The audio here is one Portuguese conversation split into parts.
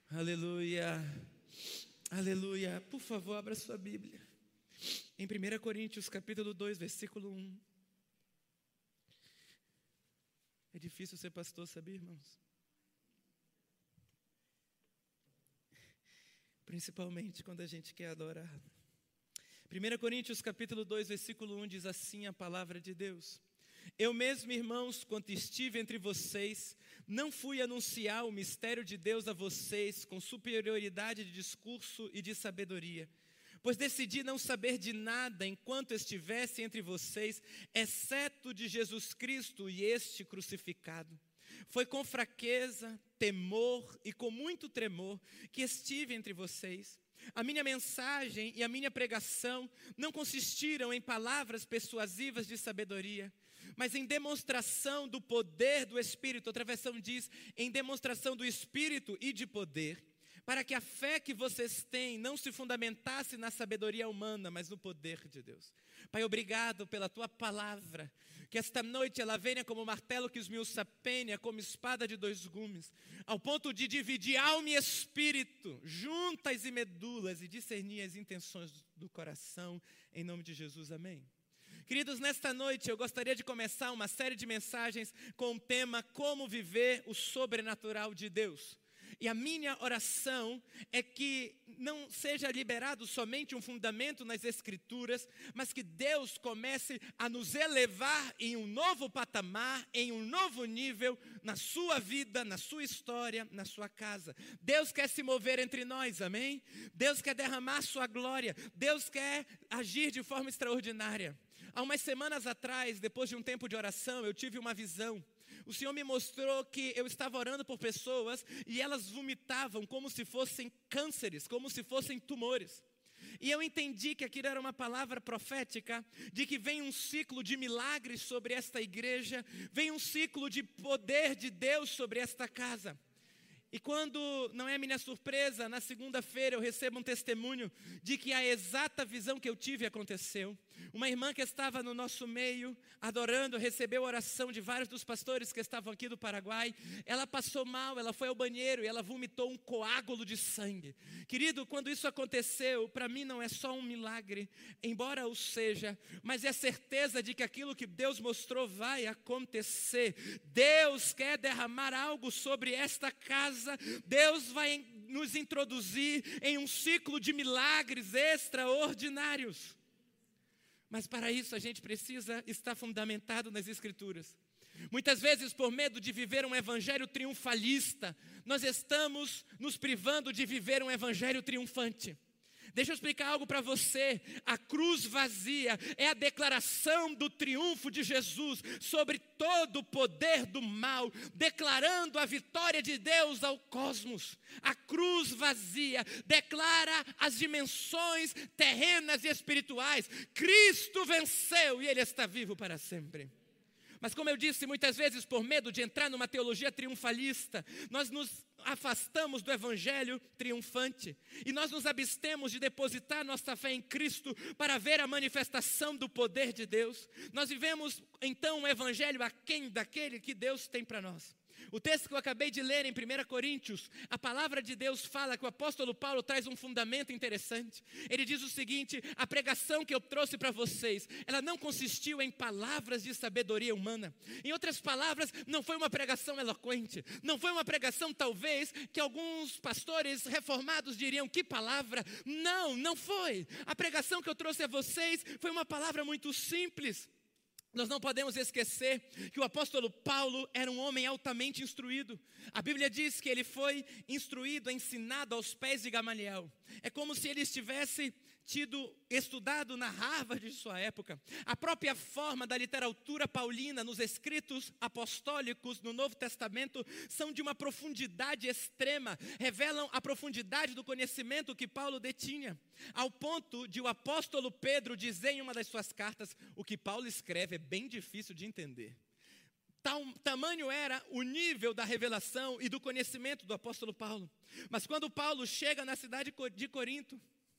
Aleluia, aleluia. Por favor, abra sua Bíblia. Em 1 Coríntios, capítulo 2, versículo 1. É difícil ser pastor, sabia, irmãos? Principalmente quando a gente quer adorar. 1 Coríntios, capítulo 2, versículo 1 diz assim a palavra de Deus: Eu mesmo, irmãos, quando estive entre vocês, não fui anunciar o mistério de Deus a vocês com superioridade de discurso e de sabedoria, pois decidi não saber de nada enquanto estivesse entre vocês, exceto de Jesus Cristo e este crucificado. Foi com fraqueza, temor e com muito tremor que estive entre vocês. A minha mensagem e a minha pregação não consistiram em palavras persuasivas de sabedoria, mas em demonstração do poder do Espírito. Outra versão diz, em demonstração do Espírito e de poder, para que a fé que vocês têm não se fundamentasse na sabedoria humana, mas no poder de Deus. Pai, obrigado pela Tua palavra, que esta noite ela venha como martelo que esmiuça a pena, como espada de dois gumes, ao ponto de dividir alma e espírito, juntas e medulas, e discernir as intenções do coração, em nome de Jesus, amém. Queridos, nesta noite eu gostaria de começar uma série de mensagens com o tema Como Viver o Sobrenatural de Deus. E a minha oração é que não seja liberado somente um fundamento nas Escrituras, mas que Deus comece a nos elevar em um novo patamar, em um novo nível, na sua vida, na sua história, na sua casa. Deus quer se mover entre nós, amém? Deus quer derramar sua glória, Deus quer agir de forma extraordinária. Há umas semanas atrás, depois de um tempo de oração, eu tive uma visão. O Senhor me mostrou que eu estava orando por pessoas e elas vomitavam como se fossem cânceres, como se fossem tumores. E eu entendi que aquilo era uma palavra profética, de que vem um ciclo de milagres sobre esta igreja, vem um ciclo de poder de Deus sobre esta casa. E quando, não é minha surpresa, na segunda-feira eu recebo um testemunho de que a exata visão que eu tive aconteceu. Uma irmã que estava no nosso meio, adorando, recebeu a oração de vários dos pastores que estavam aqui do Paraguai. Ela passou mal, ela foi ao banheiro e ela vomitou um coágulo de sangue. Querido, quando isso aconteceu, para mim não é só um milagre, embora o seja, mas é certeza de que aquilo que Deus mostrou vai acontecer. Deus quer derramar algo sobre esta casa. Deus vai nos introduzir em um ciclo de milagres extraordinários. Mas para isso a gente precisa estar fundamentado nas Escrituras. Muitas vezes, por medo de viver um evangelho triunfalista, nós estamos nos privando de viver um evangelho triunfante. Deixa eu explicar algo para você. A cruz vazia é a declaração do triunfo de Jesus sobre todo o poder do mal, declarando a vitória de Deus ao cosmos. A cruz vazia declara as dimensões terrenas e espirituais. Cristo venceu e Ele está vivo para sempre. Mas como eu disse, muitas vezes por medo de entrar numa teologia triunfalista, nós nos afastamos do evangelho triunfante. E nós nos abstemos de depositar nossa fé em Cristo para ver a manifestação do poder de Deus. Nós vivemos então um evangelho aquém daquele que Deus tem para nós. O texto que eu acabei de ler em 1 Coríntios, a palavra de Deus fala que o apóstolo Paulo traz um fundamento interessante. Ele diz o seguinte: a pregação que eu trouxe para vocês, ela não consistiu em palavras de sabedoria humana. Em outras palavras, não foi uma pregação eloquente, não foi uma pregação talvez que alguns pastores reformados diriam, que palavra? Não, não foi. A pregação que eu trouxe a vocês foi uma palavra muito simples. Nós não podemos esquecer que o apóstolo Paulo era um homem altamente instruído. A Bíblia diz que ele foi instruído, ensinado aos pés de Gamaliel. É como se ele estivesse estudado na Harvard de sua época. A própria forma da literatura paulina nos escritos apostólicos no Novo Testamento são de uma profundidade extrema, revelam a profundidade do conhecimento que Paulo detinha, ao ponto de o apóstolo Pedro dizer em uma das suas cartas, o que Paulo escreve é bem difícil de entender. Tamanho era o nível da revelação e do conhecimento do apóstolo Paulo. Mas quando Paulo chega na cidade de Corinto,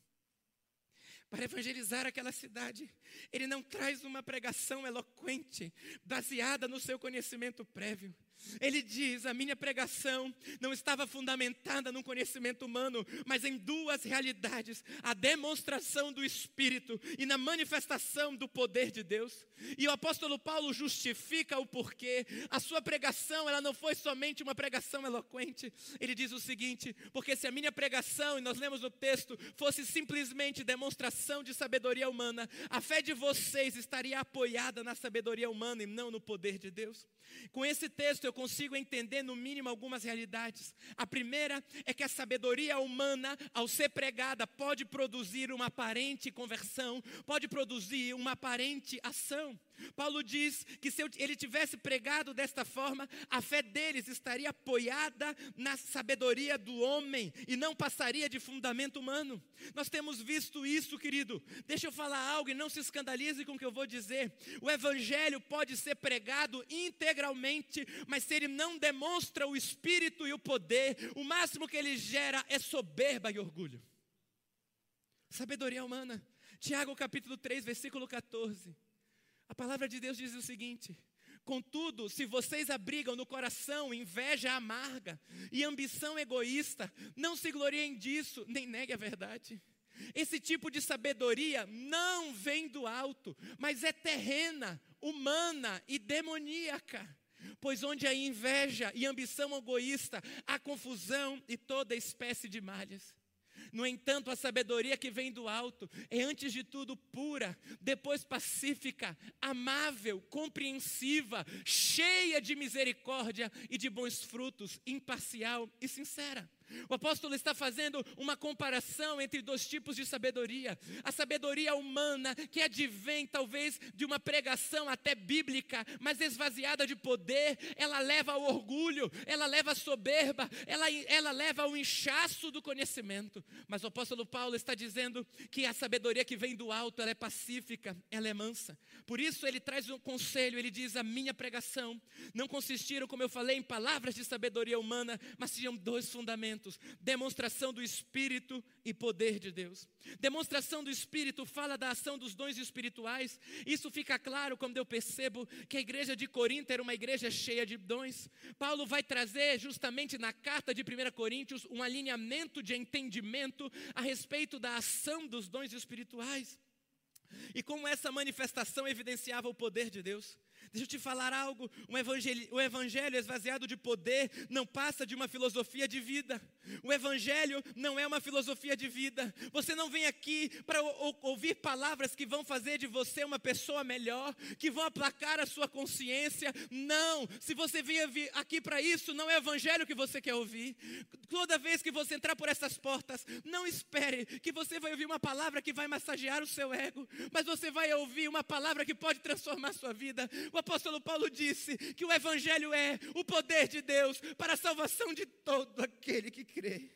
para evangelizar aquela cidade, ele não traz uma pregação eloquente, baseada no seu conhecimento prévio. Ele diz, a minha pregação não estava fundamentada num conhecimento humano, mas em duas realidades, a demonstração do Espírito e na manifestação do poder de Deus. E o apóstolo Paulo justifica o porquê. A sua pregação, ela não foi somente uma pregação eloquente. Ele diz o seguinte, porque se a minha pregação, e nós lemos no texto, fosse simplesmente demonstração de sabedoria humana, a fé de vocês estaria apoiada na sabedoria humana e não no poder de Deus. Com esse texto eu consigo entender no mínimo algumas realidades. A primeira é que a sabedoria humana, ao ser pregada, pode produzir uma aparente conversão, pode produzir uma aparente ação. Paulo diz que se ele tivesse pregado desta forma, a fé deles estaria apoiada na sabedoria do homem e não passaria de fundamento humano. Nós temos visto isso, querido. Deixa eu falar algo e não se escandalize com o que eu vou dizer. O evangelho pode ser pregado integralmente, mas se ele não demonstra o Espírito e o poder, o máximo que ele gera é soberba e orgulho. Sabedoria humana. Tiago capítulo 3, versículo 14. A palavra de Deus diz o seguinte: contudo, se vocês abrigam no coração inveja amarga e ambição egoísta, não se gloriem disso, nem negue a verdade. Esse tipo de sabedoria não vem do alto, mas é terrena, humana e demoníaca. Pois onde há inveja e ambição egoísta, há confusão e toda espécie de malhas. No entanto, a sabedoria que vem do alto é antes de tudo pura, depois pacífica, amável, compreensiva, cheia de misericórdia e de bons frutos, imparcial e sincera. O apóstolo está fazendo uma comparação entre dois tipos de sabedoria. A sabedoria humana, que advém talvez de uma pregação até bíblica, mas esvaziada de poder, ela leva ao orgulho, ela leva à soberba, ela leva ao inchaço do conhecimento. Mas o apóstolo Paulo está dizendo que a sabedoria que vem do alto, ela é pacífica, ela é mansa. Por isso ele traz um conselho, ele diz: a minha pregação não consistiram, como eu falei, em palavras de sabedoria humana, mas tinham dois fundamentos: demonstração do Espírito e poder de Deus. Demonstração do Espírito fala da ação dos dons espirituais. Isso fica claro quando eu percebo que a igreja de Corinto era uma igreja cheia de dons. Paulo vai trazer justamente na carta de 1 Coríntios um alinhamento de entendimento a respeito da ação dos dons espirituais e como essa manifestação evidenciava o poder de Deus. Deixa eu te falar algo, o evangelho esvaziado de poder não passa de uma filosofia de vida. O evangelho não é uma filosofia de vida. Você não vem aqui para ouvir palavras que vão fazer de você uma pessoa melhor, que vão aplacar a sua consciência. Não, se você vem aqui para isso, não é o evangelho que você quer ouvir. Toda vez que você entrar por essas portas, não espere que você vai ouvir uma palavra que vai massagear o seu ego, mas você vai ouvir uma palavra que pode transformar a sua vida. O apóstolo Paulo disse que o evangelho é o poder de Deus para a salvação de todo aquele que crê.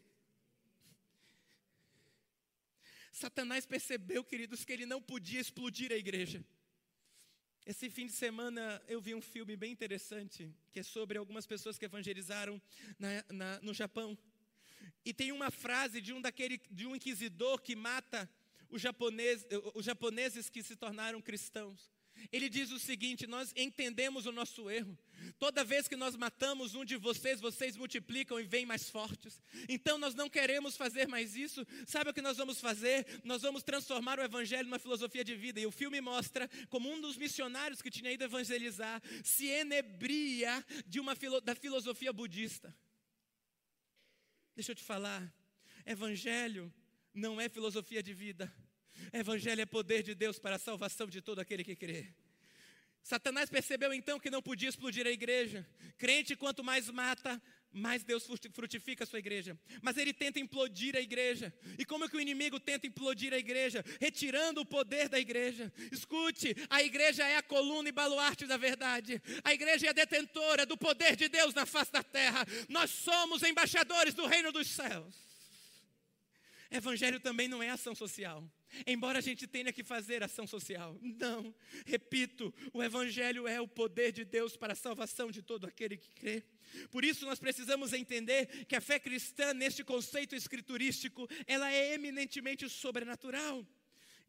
Satanás percebeu, queridos, que ele não podia explodir a igreja. Esse fim de semana eu vi um filme bem interessante, que é sobre algumas pessoas que evangelizaram no Japão. E tem uma frase de um inquisidor que mata os japoneses que se tornaram cristãos. Ele diz o seguinte: nós entendemos o nosso erro. Toda vez que nós matamos um de vocês, vocês multiplicam e vêm mais fortes. Então nós não queremos fazer mais isso. Sabe o que nós vamos fazer? Nós vamos transformar o evangelho numa filosofia de vida. E o filme mostra como um dos missionários que tinha ido evangelizar se enebria da filosofia budista. Deixa eu te falar, evangelho não é filosofia de vida. Evangelho é poder de Deus para a salvação de todo aquele que crê. Satanás percebeu então que não podia explodir a igreja. Crente, quanto mais mata, mais Deus frutifica a sua igreja. Mas ele tenta implodir a igreja. E como é que o inimigo tenta implodir a igreja? Retirando o poder da igreja. Escute, a igreja é a coluna e baluarte da verdade. A igreja é a detentora do poder de Deus na face da terra. Nós somos embaixadores do reino dos céus. Evangelho também não é ação social. Embora a gente tenha que fazer ação social. Não, repito, o evangelho é o poder de Deus para a salvação de todo aquele que crê. Por isso nós precisamos entender que a fé cristã, neste conceito escriturístico, ela é eminentemente sobrenatural.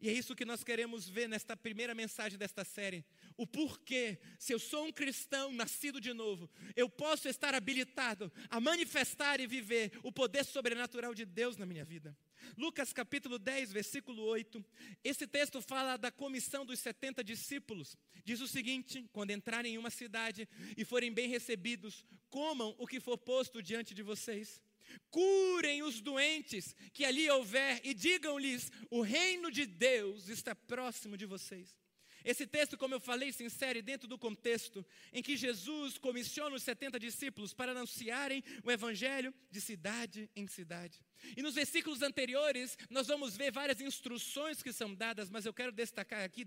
E é isso que nós queremos ver nesta primeira mensagem desta série. O porquê, se eu sou um cristão nascido de novo, eu posso estar habilitado a manifestar e viver o poder sobrenatural de Deus na minha vida. Lucas capítulo 10, versículo 8. Esse texto fala da comissão dos 70 discípulos. Diz o seguinte: quando entrarem em uma cidade e forem bem recebidos, comam o que for posto diante de vocês. Curem os doentes que ali houver e digam-lhes: o reino de Deus está próximo de vocês. Esse texto, como eu falei, se insere dentro do contexto em que Jesus comissiona os 70 discípulos para anunciarem o evangelho de cidade em cidade. E nos versículos anteriores, nós vamos ver várias instruções que são dadas, mas eu quero destacar aqui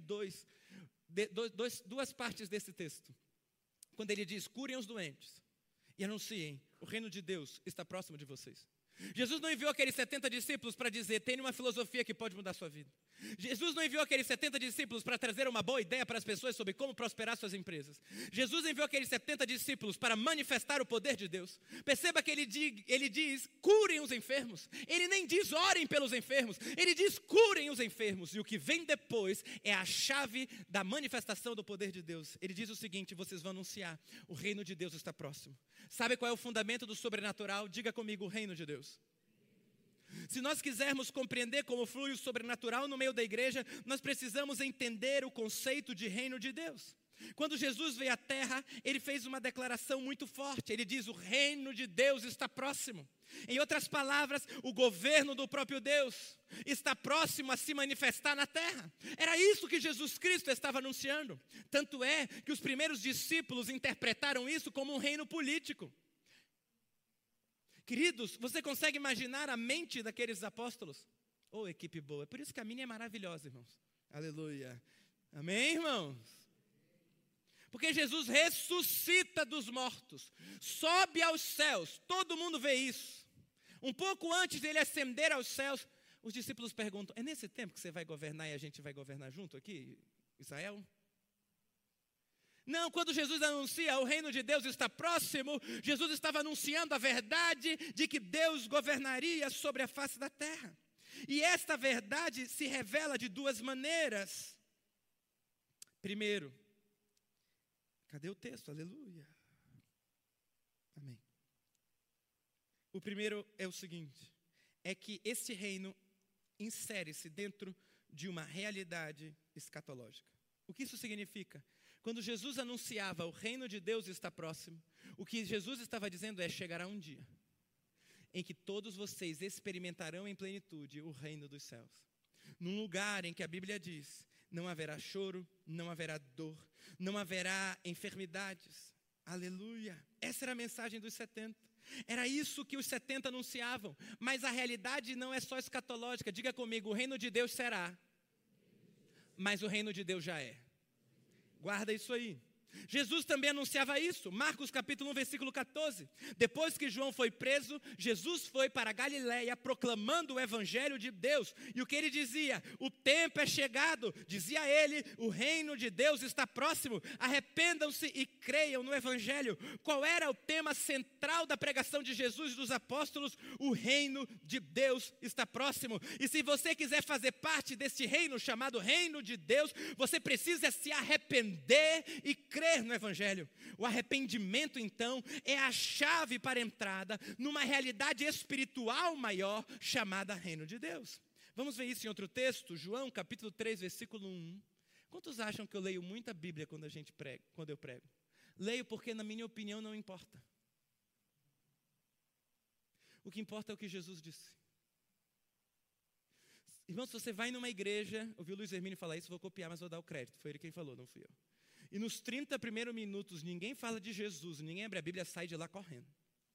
duas partes desse texto. Quando ele diz: curem os doentes e anunciem, o reino de Deus está próximo de vocês. Jesus não enviou aqueles 70 discípulos para dizer: tem uma filosofia que pode mudar a sua vida. Jesus não enviou aqueles 70 discípulos para trazer uma boa ideia para as pessoas sobre como prosperar suas empresas. Jesus enviou aqueles 70 discípulos para manifestar o poder de Deus. Perceba que ele diz: curem os enfermos. Ele nem diz: orem pelos enfermos. Ele diz: curem os enfermos. E o que vem depois é a chave da manifestação do poder de Deus. Ele diz o seguinte: vocês vão anunciar: o reino de Deus está próximo. Sabe qual é o fundamento do sobrenatural? Diga comigo: o reino de Deus. Se nós quisermos compreender como flui o sobrenatural no meio da igreja, nós precisamos entender o conceito de reino de Deus. Quando Jesus veio à terra, ele fez uma declaração muito forte. Ele diz: o reino de Deus está próximo. Em outras palavras, o governo do próprio Deus está próximo a se manifestar na terra. Era isso que Jesus Cristo estava anunciando. Tanto é que os primeiros discípulos interpretaram isso como um reino político. Queridos, você consegue imaginar a mente daqueles apóstolos? Oh, equipe boa. É por isso que a minha é maravilhosa, irmãos. Aleluia. Amém, irmãos? Porque Jesus ressuscita dos mortos, sobe aos céus. Todo mundo vê isso. Um pouco antes dele ascender aos céus, os discípulos perguntam: é nesse tempo que você vai governar e a gente vai governar junto aqui, Israel? Não, quando Jesus anuncia o reino de Deus está próximo, Jesus estava anunciando a verdade de que Deus governaria sobre a face da terra. E esta verdade se revela de duas maneiras. Primeiro, cadê o texto? Aleluia. Amém. O primeiro é o seguinte: é que esse reino insere-se dentro de uma realidade escatológica. O que isso significa? Quando Jesus anunciava o reino de Deus está próximo, o que Jesus estava dizendo é: chegará um dia em que todos vocês experimentarão em plenitude o reino dos céus. Num lugar em que a Bíblia diz: não haverá choro, não haverá dor, não haverá enfermidades. Aleluia! Essa era a mensagem dos 70. Era isso que os 70 anunciavam. Mas a realidade não é só escatológica. Diga comigo: o reino de Deus será, mas o reino de Deus já é. Guarda isso aí. Jesus também anunciava isso. Marcos capítulo 1, versículo 14. Depois que João foi preso, Jesus foi para a Galileia proclamando o evangelho de Deus. E o que ele dizia? O tempo é chegado. Dizia ele: o reino de Deus está próximo. Arrependam-se e creiam no evangelho. Qual era o tema central da pregação de Jesus e dos apóstolos? O reino de Deus está próximo. E se você quiser fazer parte desse reino chamado reino de Deus, você precisa se arrepender e crer no evangelho. O arrependimento, então, é a chave para a entrada numa realidade espiritual maior chamada reino de Deus. Vamos ver isso em outro texto, João capítulo 3, versículo 1. Quantos acham que eu leio muita Bíblia quando eu prego? Leio porque, na minha opinião, não importa. O que importa é o que Jesus disse. Irmão, se você vai numa igreja, ouviu o Luiz Hermínio falar isso, vou copiar, mas vou dar o crédito. Foi ele quem falou, não fui eu. E nos 30 primeiros minutos, ninguém fala de Jesus, ninguém abre a Bíblia, sai de lá correndo.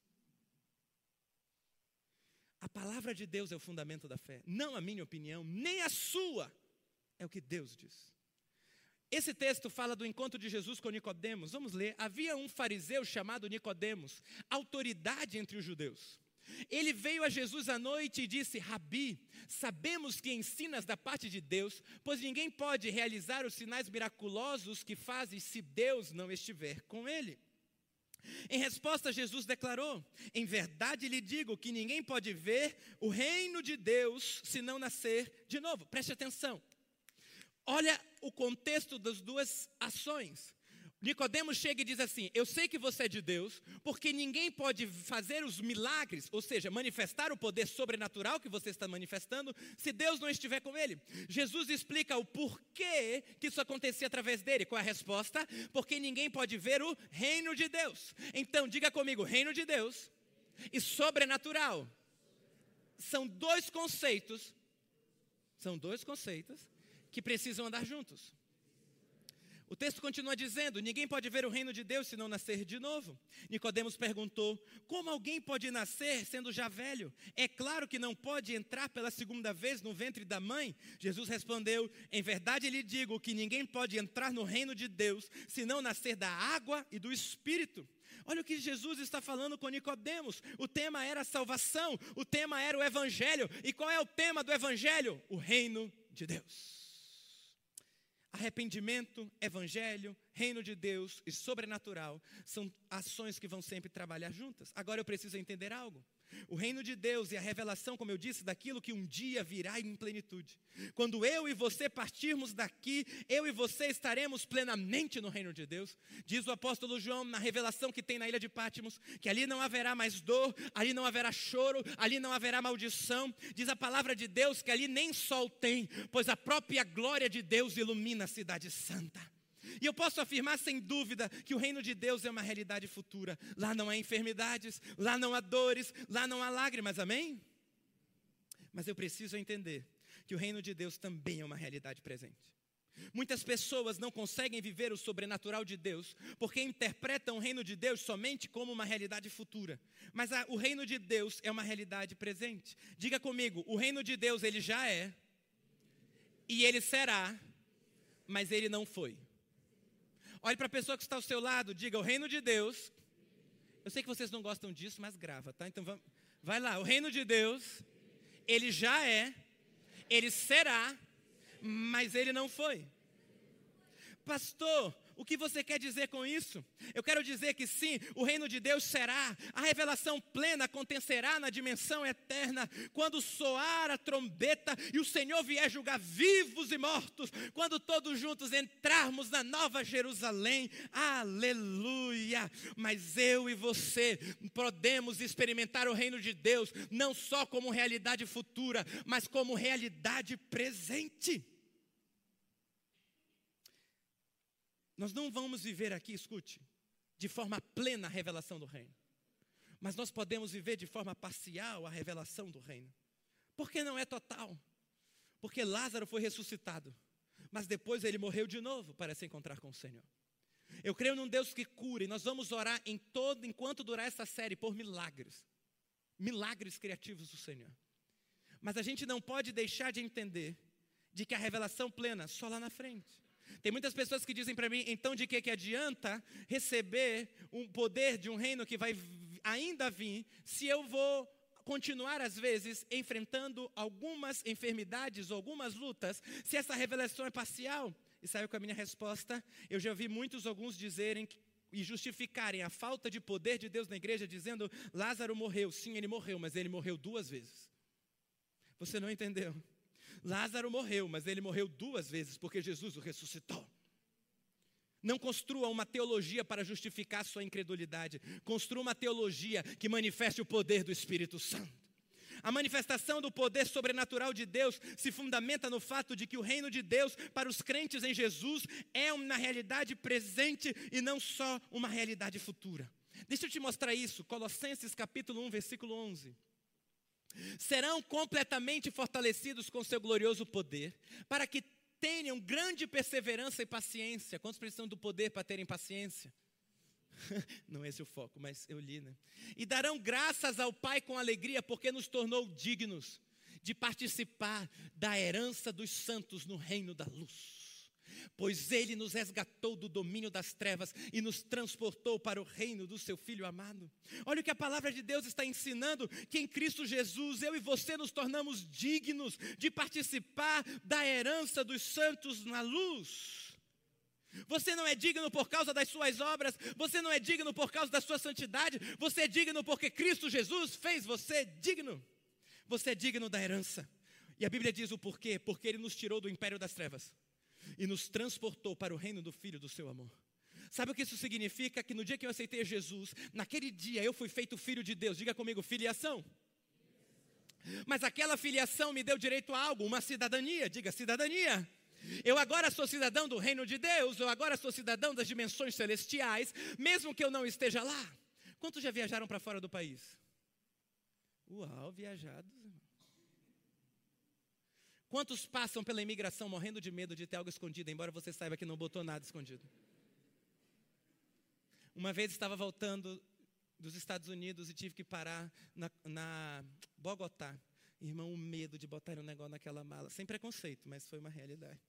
A palavra de Deus é o fundamento da fé. Não a minha opinião, nem a sua. É o que Deus diz. Esse texto fala do encontro de Jesus com Nicodemos. Vamos ler. Havia um fariseu chamado Nicodemos, autoridade entre os judeus. Ele veio a Jesus à noite e disse: Rabi, sabemos que ensinas da parte de Deus, pois ninguém pode realizar os sinais miraculosos que fazes se Deus não estiver com ele. Em resposta, Jesus declarou: em verdade lhe digo que ninguém pode ver o reino de Deus se não nascer de novo. Preste atenção. Olha o contexto das duas ações. Nicodemos chega e diz assim: eu sei que você é de Deus, porque ninguém pode fazer os milagres, ou seja, manifestar o poder sobrenatural que você está manifestando, se Deus não estiver com ele. Jesus explica o porquê que isso acontecia através dele. Qual é a resposta? Porque ninguém pode ver o reino de Deus. Então, diga comigo, reino de Deus e sobrenatural. São dois conceitos que precisam andar juntos. O texto continua dizendo: ninguém pode ver o reino de Deus se não nascer de novo. Nicodemos perguntou: como alguém pode nascer sendo já velho? É claro que não pode entrar pela segunda vez no ventre da mãe. Jesus respondeu: em verdade lhe digo que ninguém pode entrar no reino de Deus se não nascer da água e do Espírito. Olha o que Jesus está falando com Nicodemos. O tema era a salvação, o tema era o evangelho. E qual é o tema do evangelho? O reino de Deus. Arrependimento, evangelho, reino de Deus e sobrenatural são ações que vão sempre trabalhar juntas. Agora eu preciso entender algo. O reino de Deus e a revelação, como eu disse, daquilo que um dia virá em plenitude. Quando eu e você partirmos daqui, eu e você estaremos plenamente no reino de Deus. Diz o apóstolo João na revelação que tem na ilha de Pátimos, que ali não haverá mais dor, ali não haverá choro, ali não haverá maldição. Diz a palavra de Deus que ali nem sol tem, pois a própria glória de Deus ilumina a cidade santa. E eu posso afirmar sem dúvida que o reino de Deus é uma realidade futura. Lá não há enfermidades, lá não há dores, lá não há lágrimas, amém? Mas eu preciso entender que o reino de Deus também é uma realidade presente. Muitas pessoas não conseguem viver o sobrenatural de Deus porque interpretam o reino de Deus somente como uma realidade futura. Mas o reino de Deus é uma realidade presente. Diga comigo, o reino de Deus ele já é, e ele será, mas ele não foi. Olhe para a pessoa que está ao seu lado, diga: o reino de Deus, eu sei que vocês não gostam disso, mas grava, tá? Então vai lá, o reino de Deus, ele já é, ele será, mas ele não foi. Pastor, o que você quer dizer com isso? Eu quero dizer que sim, o reino de Deus será, a revelação plena acontecerá na dimensão eterna, quando soar a trombeta e o Senhor vier julgar vivos e mortos, quando todos juntos entrarmos na Nova Jerusalém, aleluia! Mas eu e você podemos experimentar o reino de Deus, não só como realidade futura, mas como realidade presente. Nós não vamos viver aqui, escute, de forma plena a revelação do reino. Mas nós podemos viver de forma parcial a revelação do reino. Por que não é total? Porque Lázaro foi ressuscitado, mas depois ele morreu de novo para se encontrar com o Senhor. Eu creio num Deus que cura, e nós vamos orar enquanto durar essa série, por milagres. Milagres criativos do Senhor. Mas a gente não pode deixar de entender de que a revelação plena só lá na frente. Tem muitas pessoas que dizem para mim: então de que adianta receber um poder de um reino que vai ainda vir, se eu vou continuar às vezes enfrentando algumas enfermidades ou algumas lutas, se essa revelação é parcial? E sabe qual é a minha resposta? Eu já ouvi alguns dizerem e justificarem a falta de poder de Deus na igreja dizendo: Lázaro morreu. Sim, ele morreu, mas ele morreu 2 vezes. Você não entendeu? Lázaro morreu, mas ele morreu 2 vezes, porque Jesus o ressuscitou. Não construa uma teologia para justificar sua incredulidade. Construa uma teologia que manifeste o poder do Espírito Santo. A manifestação do poder sobrenatural de Deus se fundamenta no fato de que o reino de Deus para os crentes em Jesus é uma realidade presente e não só uma realidade futura. Deixa eu te mostrar isso. Colossenses capítulo 1, versículo 11. Serão completamente fortalecidos com seu glorioso poder, para que tenham grande perseverança e paciência. Quantos precisam do poder para terem paciência? Não é esse o foco, mas eu li, né? E darão graças ao Pai com alegria, porque nos tornou dignos de participar da herança dos santos no reino da luz. Pois Ele nos resgatou do domínio das trevas e nos transportou para o reino do seu Filho amado. Olha o que a palavra de Deus está ensinando, que em Cristo Jesus, eu e você nos tornamos dignos de participar da herança dos santos na luz. Você não é digno por causa das suas obras, você não é digno por causa da sua santidade, você é digno porque Cristo Jesus fez você digno. Você é digno da herança. E a Bíblia diz o porquê, porque Ele nos tirou do império das trevas. e nos transportou para o reino do Filho do seu amor. Sabe o que isso significa? Que no dia que eu aceitei Jesus, naquele dia eu fui feito filho de Deus. Diga comigo, filiação. Mas aquela filiação me deu direito a algo, uma cidadania. Diga, cidadania. Eu agora sou cidadão do reino de Deus, eu agora sou cidadão das dimensões celestiais, mesmo que eu não esteja lá. Quantos já viajaram para fora do país? Uau, viajados. Quantos passam pela imigração morrendo de medo de ter algo escondido, embora você saiba que não botou nada escondido? Uma vez estava voltando dos Estados Unidos e tive que parar na Bogotá. Irmão, o medo de botar um negócio naquela mala. Sem preconceito, mas foi uma realidade.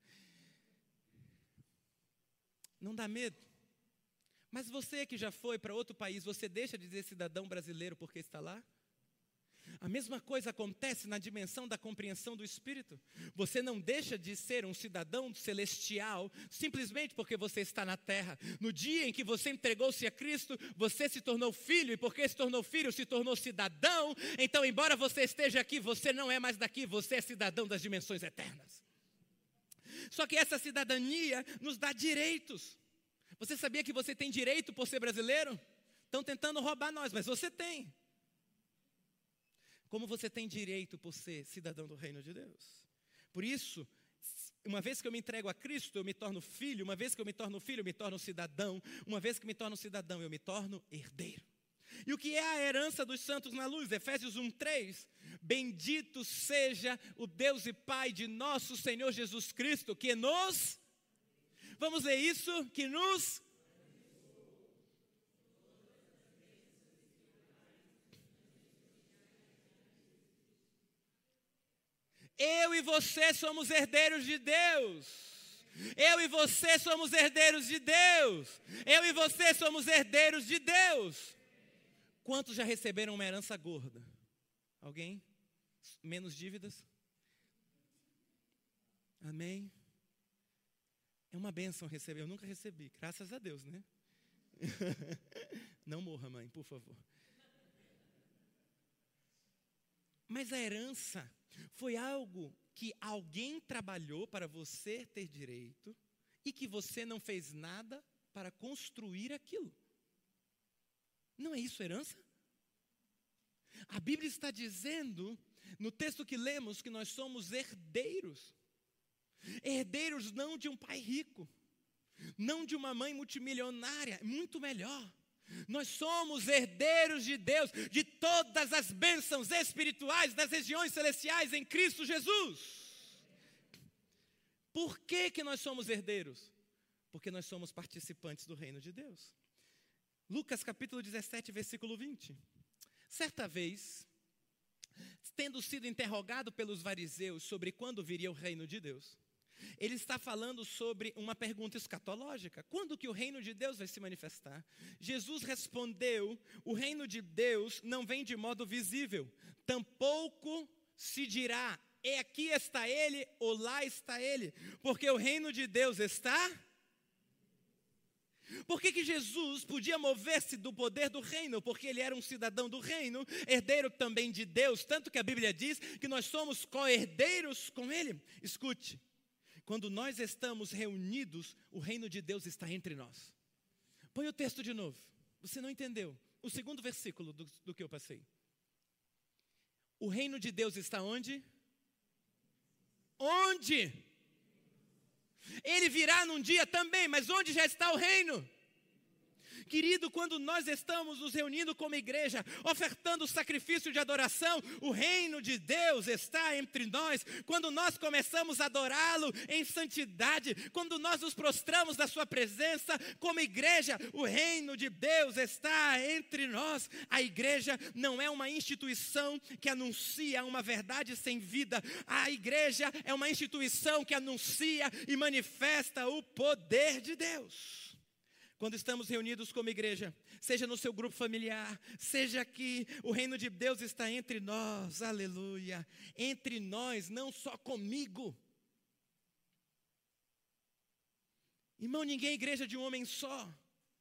Não dá medo? Mas você que já foi para outro país, você deixa de ser cidadão brasileiro porque está lá? A mesma coisa acontece na dimensão da compreensão do Espírito. Você não deixa de ser um cidadão celestial simplesmente porque você está na terra. No dia em que você entregou-se a Cristo, você se tornou filho, e porque se tornou filho, se tornou cidadão. Então, embora você esteja aqui, você não é mais daqui, você é cidadão das dimensões eternas. Só que essa cidadania nos dá direitos. Você sabia que você tem direito por ser brasileiro? Estão tentando roubar nós, mas você tem. Como você tem direito por ser cidadão do reino de Deus. Por isso, uma vez que eu me entrego a Cristo, eu me torno filho. Uma vez que eu me torno filho, eu me torno cidadão. Uma vez que me torno cidadão, eu me torno herdeiro. E o que é a herança dos santos na luz? Efésios 1:3. Bendito seja o Deus e Pai de nosso Senhor Jesus Cristo, que nos... Vamos ler isso? Que nos... Eu e você somos herdeiros de Deus. Eu e você somos herdeiros de Deus. Eu e você somos herdeiros de Deus. Quantos já receberam uma herança gorda? Alguém? Menos dívidas? Amém? É uma bênção receber. Eu nunca recebi, graças a Deus, né? Não morra, mãe, por favor. Mas a herança foi algo que alguém trabalhou para você ter direito e que você não fez nada para construir aquilo. Não é isso herança? A Bíblia está dizendo, no texto que lemos, que nós somos herdeiros. Herdeiros não de um pai rico, não de uma mãe multimilionária, muito melhor. Nós somos herdeiros de Deus, de todas as bênçãos espirituais das regiões celestiais em Cristo Jesus. Por que nós somos herdeiros? Porque nós somos participantes do reino de Deus. Lucas capítulo 17, versículo 20. Certa vez, tendo sido interrogado pelos fariseus sobre quando viria o reino de Deus, ele está falando sobre uma pergunta escatológica. Quando que o reino de Deus vai se manifestar? Jesus respondeu, o reino de Deus não vem de modo visível, tampouco se dirá, aqui está ele ou lá está ele, porque o reino de Deus está... Por que Jesus podia mover-se do poder do reino? Porque ele era um cidadão do reino, herdeiro também de Deus, tanto que a Bíblia diz que nós somos co-herdeiros com ele. Escute, quando nós estamos reunidos, o reino de Deus está entre nós. Põe o texto de novo, você não entendeu. O segundo versículo do que eu passei. O reino de Deus está onde? Onde? Ele virá num dia também, mas onde já está o reino? Querido, quando nós estamos nos reunindo como igreja, ofertando sacrifício de adoração, o reino de Deus está entre nós. Quando nós começamos a adorá-lo em santidade, quando nós nos prostramos na sua presença como igreja, o reino de Deus está entre nós. A igreja não é uma instituição que anuncia uma verdade sem vida. A igreja é uma instituição que anuncia e manifesta o poder de Deus. Quando estamos reunidos como igreja, seja no seu grupo familiar, seja aqui, o reino de Deus está entre nós, aleluia. Entre nós, não só comigo. Irmão, ninguém é igreja de um homem só.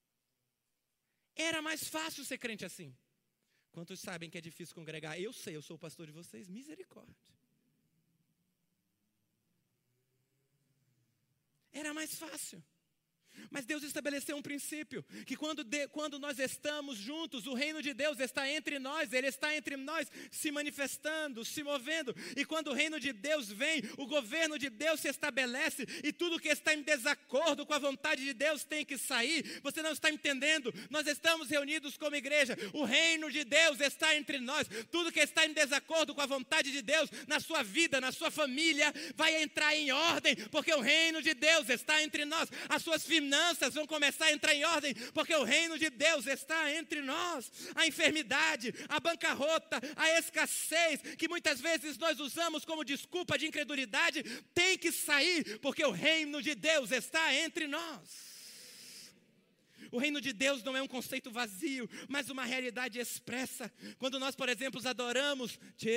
Era mais fácil ser crente assim. Quantos sabem que é difícil congregar? Eu sei, eu sou o pastor de vocês, misericórdia. Era mais fácil. Mas Deus estabeleceu um princípio, que quando nós estamos juntos, o reino de Deus está entre nós, Ele está entre nós, se manifestando, se movendo. E quando o reino de Deus vem, o governo de Deus se estabelece, e tudo que está em desacordo com a vontade de Deus tem que sair. Você não está entendendo? Nós estamos reunidos como igreja, o reino de Deus está entre nós. Tudo que está em desacordo com a vontade de Deus, na sua vida, na sua família, vai entrar em ordem, porque o reino de Deus está entre nós. As suas finanças vão começar a entrar em ordem, porque o reino de Deus está entre nós. A enfermidade, a bancarrota, a escassez, que muitas vezes nós usamos como desculpa de incredulidade, tem que sair, porque o reino de Deus está entre nós. O reino de Deus não é um conceito vazio, mas uma realidade expressa. Quando nós, por exemplo, adoramos, te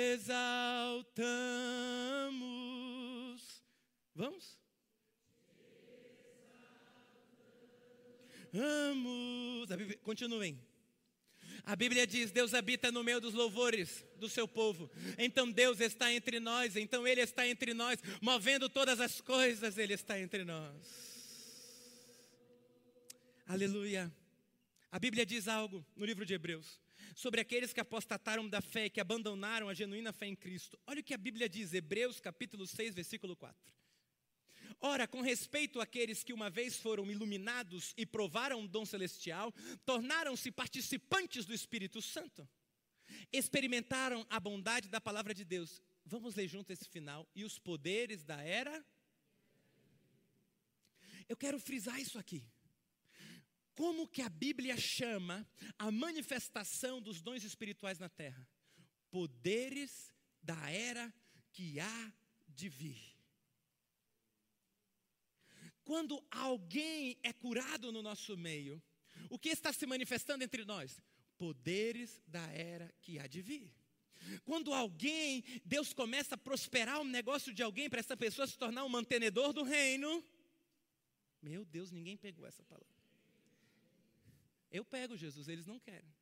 exaltamos. Vamos? Continuem. A Bíblia diz, Deus habita no meio dos louvores do seu povo. Então Deus está entre nós, então Ele está entre nós, movendo todas as coisas, Ele está entre nós. Aleluia. A Bíblia diz algo no livro de Hebreus, sobre aqueles que apostataram da fé e que abandonaram a genuína fé em Cristo. Olha o que a Bíblia diz, Hebreus capítulo 6, versículo 4. Ora, com respeito àqueles que uma vez foram iluminados e provaram o dom celestial, tornaram-se participantes do Espírito Santo, experimentaram a bondade da palavra de Deus. Vamos ler junto esse final. E os poderes da era. Eu quero frisar isso aqui. Como que a Bíblia chama a manifestação dos dons espirituais na terra? Poderes da era que há de vir. Quando alguém é curado no nosso meio, o que está se manifestando entre nós? Poderes da era que há de vir. Quando alguém, Deus começa a prosperar o negócio de alguém para essa pessoa se tornar um mantenedor do reino. Meu Deus, ninguém pegou essa palavra. Eu pego, Jesus, eles não querem.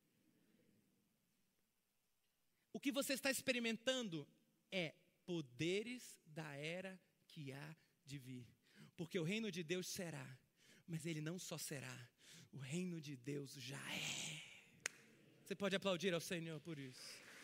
O que você está experimentando é poderes da era que há de vir. Porque o reino de Deus será, mas ele não só será, o reino de Deus já é. Você pode aplaudir ao Senhor por isso.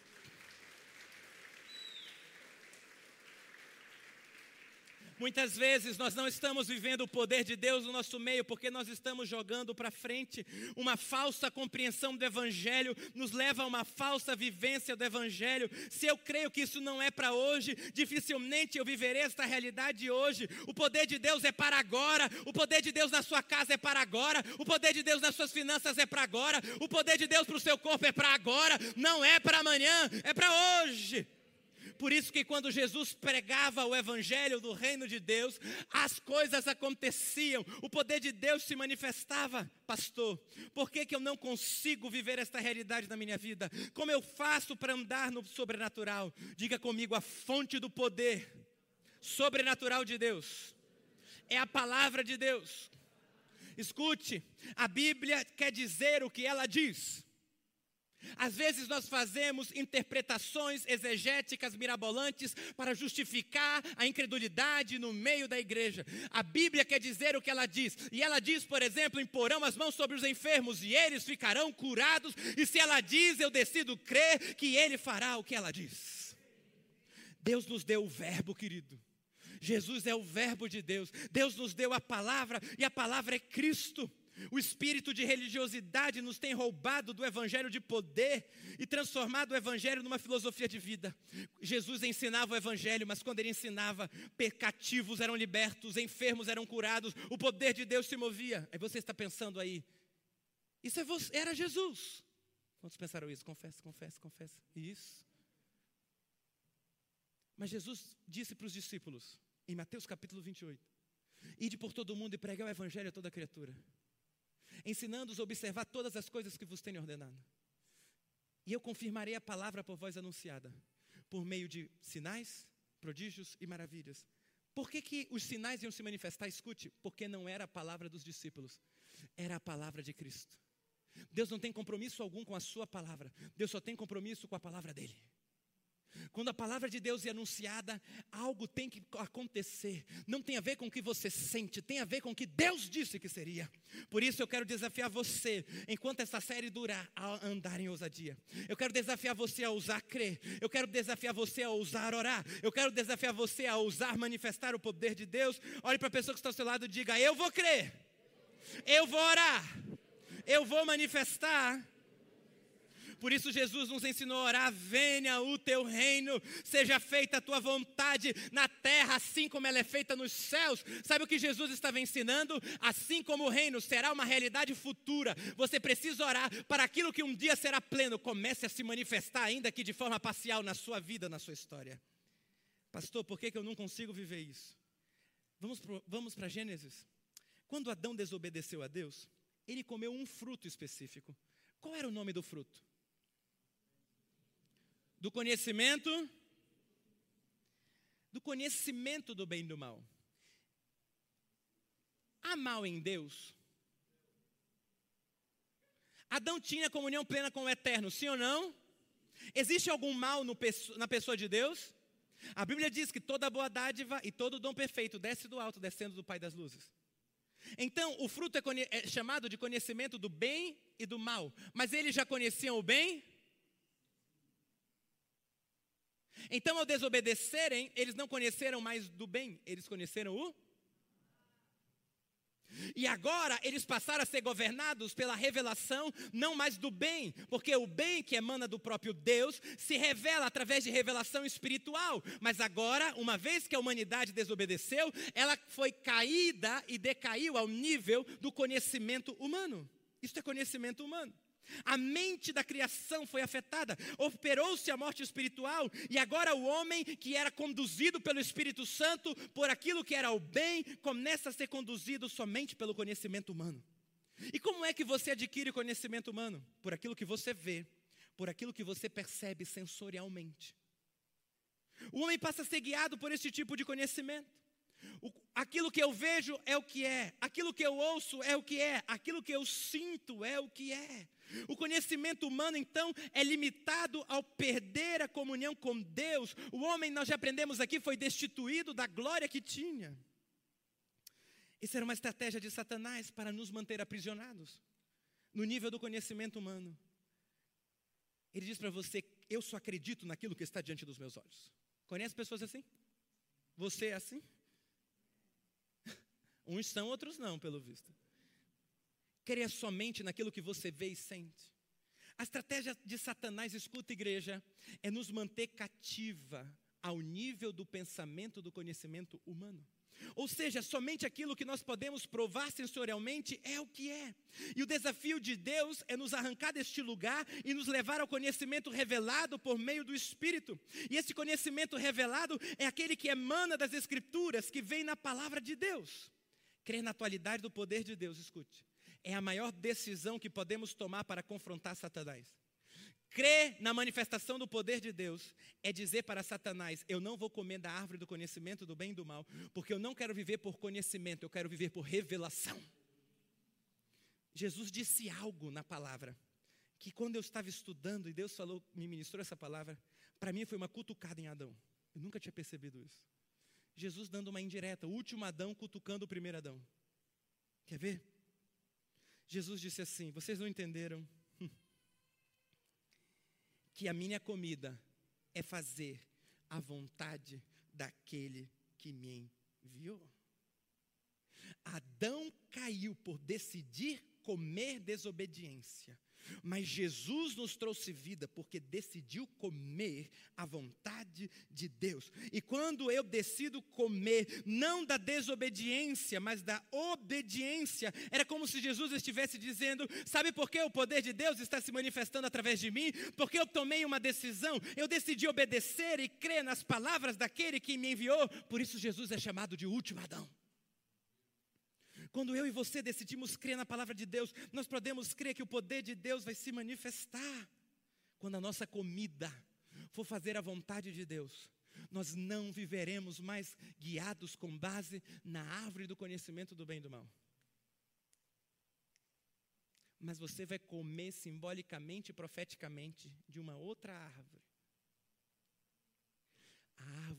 Muitas vezes nós não estamos vivendo o poder de Deus no nosso meio, porque nós estamos jogando para frente. Uma falsa compreensão do Evangelho nos leva a uma falsa vivência do Evangelho. Se eu creio que isso não é para hoje, dificilmente eu viverei esta realidade hoje. O poder de Deus é para agora. O poder de Deus na sua casa é para agora. O poder de Deus nas suas finanças é para agora. O poder de Deus para o seu corpo é para agora. Não é para amanhã, é para hoje. Por isso que quando Jesus pregava o evangelho do reino de Deus, as coisas aconteciam, o poder de Deus se manifestava. Pastor, por que eu não consigo viver esta realidade na minha vida? Como eu faço para andar no sobrenatural? Diga comigo, a fonte do poder sobrenatural de Deus é a palavra de Deus. Escute, a Bíblia quer dizer o que ela diz. Às vezes nós fazemos interpretações exegéticas mirabolantes para justificar a incredulidade no meio da igreja. A Bíblia quer dizer o que ela diz. E ela diz, por exemplo, imporão as mãos sobre os enfermos e eles ficarão curados. E se ela diz, eu decido crer que Ele fará o que ela diz. Deus nos deu o verbo, querido. Jesus é o verbo de Deus. Deus nos deu a palavra e a palavra é Cristo. O espírito de religiosidade nos tem roubado do evangelho de poder e transformado o evangelho numa filosofia de vida. Jesus ensinava o evangelho, mas quando ele ensinava, cativos eram libertos, enfermos eram curados, o poder de Deus se movia. Aí você está pensando aí, isso era Jesus. Quantos pensaram isso? Confessa. Isso. Mas Jesus disse para os discípulos, em Mateus capítulo 28, ide por todo o mundo e pregai o evangelho a toda criatura, ensinando-os a observar todas as coisas que vos tenho ordenado. E eu confirmarei a palavra por vós anunciada, por meio de sinais, prodígios e maravilhas. Por que os sinais iam se manifestar? Escute, porque não era a palavra dos discípulos, era a palavra de Cristo. Deus não tem compromisso algum com a sua palavra, Deus só tem compromisso com a palavra dele. Quando a palavra de Deus é anunciada, algo tem que acontecer. Não tem a ver com o que você sente, tem a ver com o que Deus disse que seria. Por isso eu quero desafiar você, enquanto essa série durar, a andar em ousadia. Eu quero desafiar você a ousar crer. Eu quero desafiar você a ousar orar. Eu quero desafiar você a ousar manifestar o poder de Deus. Olhe para a pessoa que está ao seu lado e diga: eu vou crer, eu vou orar, eu vou manifestar. Por isso Jesus nos ensinou a orar: venha o teu reino, seja feita a tua vontade na terra, assim como ela é feita nos céus. Sabe o que Jesus estava ensinando? Assim como o reino será uma realidade futura, você precisa orar para aquilo que um dia será pleno, comece a se manifestar, ainda que de forma parcial, na sua vida, na sua história. Pastor, por que eu não consigo viver isso? Vamos para Gênesis. Quando Adão desobedeceu a Deus, ele comeu um fruto específico. Qual era o nome do fruto? Do conhecimento do bem e do mal. Há mal em Deus? Adão tinha comunhão plena com o Eterno, sim ou não? Existe algum mal na pessoa de Deus? A Bíblia diz que toda boa dádiva e todo dom perfeito desce do alto, descendo do Pai das luzes. Então, o fruto é chamado de conhecimento do bem e do mal. Mas eles já conheciam o bem? Então, ao desobedecerem, eles não conheceram mais do bem, eles conheceram o? E agora, eles passaram a ser governados pela revelação, não mais do bem, porque o bem que emana do próprio Deus se revela através de revelação espiritual. Mas agora, uma vez que a humanidade desobedeceu, ela foi caída e decaiu ao nível do conhecimento humano. Isso é conhecimento humano. A mente da criação foi afetada, operou-se a morte espiritual, e agora o homem que era conduzido pelo Espírito Santo por aquilo que era o bem, começa a ser conduzido somente pelo conhecimento humano. E como é que você adquire conhecimento humano? Por aquilo que você vê, por aquilo que você percebe sensorialmente. O homem passa a ser guiado por esse tipo de conhecimento. Aquilo que eu vejo é o que é, aquilo que eu ouço é o que é, aquilo que eu sinto é o que é. O conhecimento humano, então, é limitado ao perder a comunhão com Deus. O homem, nós já aprendemos aqui, foi destituído da glória que tinha. Isso era uma estratégia de Satanás para nos manter aprisionados no nível do conhecimento humano. Ele diz para você: eu só acredito naquilo que está diante dos meus olhos. Conhece pessoas assim? Você é assim? Uns são, outros não, pelo visto. Creia somente naquilo que você vê e sente. A estratégia de Satanás, escuta, igreja, é nos manter cativa ao nível do pensamento, do conhecimento humano. Ou seja, somente aquilo que nós podemos provar sensorialmente é o que é. E o desafio de Deus é nos arrancar deste lugar e nos levar ao conhecimento revelado por meio do Espírito. E esse conhecimento revelado é aquele que emana das Escrituras, que vem na palavra de Deus. Crer na atualidade do poder de Deus, escute, é a maior decisão que podemos tomar para confrontar Satanás. Crer na manifestação do poder de Deus é dizer para Satanás: eu não vou comer da árvore do conhecimento do bem e do mal, porque eu não quero viver por conhecimento, eu quero viver por revelação. Jesus disse algo na palavra, que quando eu estava estudando e Deus falou, me ministrou essa palavra, para mim foi uma cutucada em Adão. Eu nunca tinha percebido isso. Jesus dando uma indireta, o último Adão cutucando o primeiro Adão. Quer ver? Jesus disse assim: vocês não entenderam que a minha comida é fazer a vontade daquele que me enviou. Adão caiu por decidir comer desobediência, mas Jesus nos trouxe vida porque decidiu comer a vontade de Deus. E quando eu decido comer, não da desobediência, mas da obediência, era como se Jesus estivesse dizendo: sabe por que o poder de Deus está se manifestando através de mim? Porque eu tomei uma decisão, eu decidi obedecer e crer nas palavras daquele que me enviou. Por isso Jesus é chamado de último Adão. Quando eu e você decidimos crer na palavra de Deus, nós podemos crer que o poder de Deus vai se manifestar. Quando a nossa comida for fazer a vontade de Deus, nós não viveremos mais guiados com base na árvore do conhecimento do bem e do mal. Mas você vai comer simbolicamente e profeticamente de uma outra árvore.